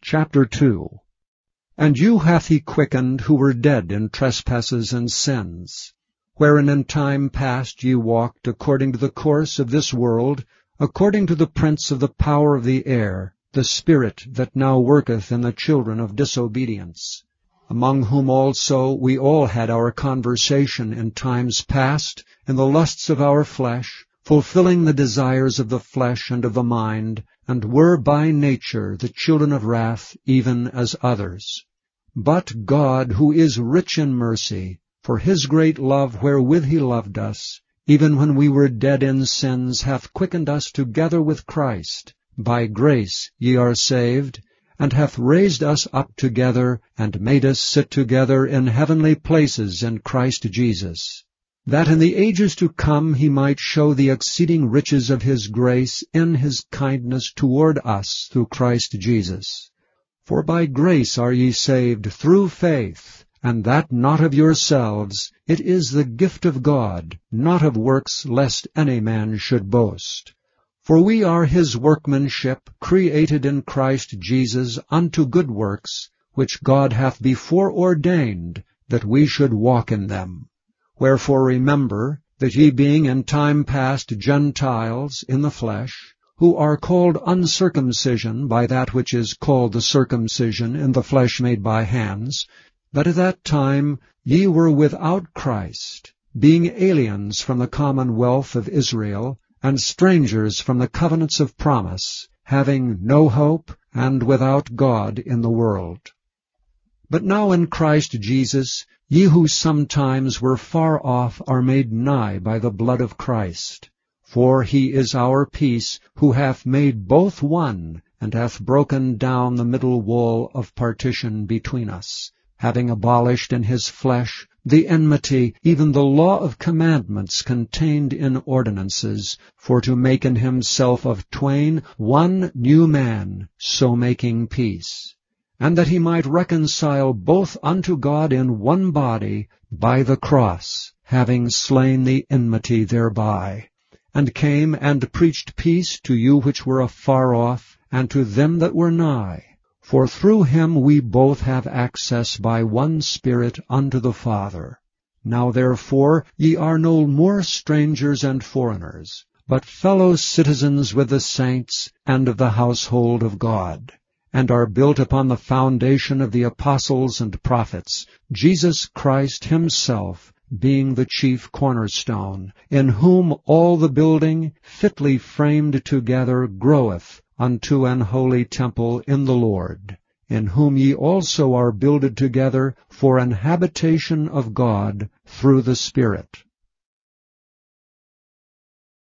Chapter 2. And you hath he quickened, who were dead in trespasses and sins, wherein in time past ye walked according to the course of this world, according to the prince of the power of the air, the spirit that now worketh in the children of disobedience, among whom also we all had our conversation in times past, in the lusts of our flesh, fulfilling the desires of the flesh and of the mind, and were by nature the children of wrath, even as others. But God, who is rich in mercy, for his great love wherewith he loved us, even when we were dead in sins, hath quickened us together with Christ. By grace ye are saved, and hath raised us up together, and made us sit together in heavenly places in Christ Jesus, that in the ages to come he might show the exceeding riches of his grace in his kindness toward us through Christ Jesus. For by grace are ye saved through faith, and that not of yourselves, it is the gift of God, not of works, lest any man should boast. For we are his workmanship, created in Christ Jesus unto good works, which God hath before ordained that we should walk in them. Wherefore remember that ye being in time past Gentiles in the flesh, who are called uncircumcision by that which is called the circumcision in the flesh made by hands, that at that time ye were without Christ, being aliens from the commonwealth of Israel, and strangers from the covenants of promise, having no hope, and without God in the world. But now in Christ Jesus, ye who sometimes were far off are made nigh by the blood of Christ. For he is our peace, who hath made both one, and hath broken down the middle wall of partition between us, having abolished in his flesh the enmity, even the law of commandments contained in ordinances, for to make in himself of twain one new man, so making peace, and that he might reconcile both unto God in one body by the cross, having slain the enmity thereby, and came and preached peace to you which were afar off, and to them that were nigh. For through him we both have access by one Spirit unto the Father. Now therefore ye are no more strangers and foreigners, but fellow citizens with the saints and of the household of God, and are built upon the foundation of the apostles and prophets, Jesus Christ himself being the chief cornerstone, in whom all the building, fitly framed together, groweth unto an holy temple in the Lord, in whom ye also are builded together for an habitation of God through the Spirit.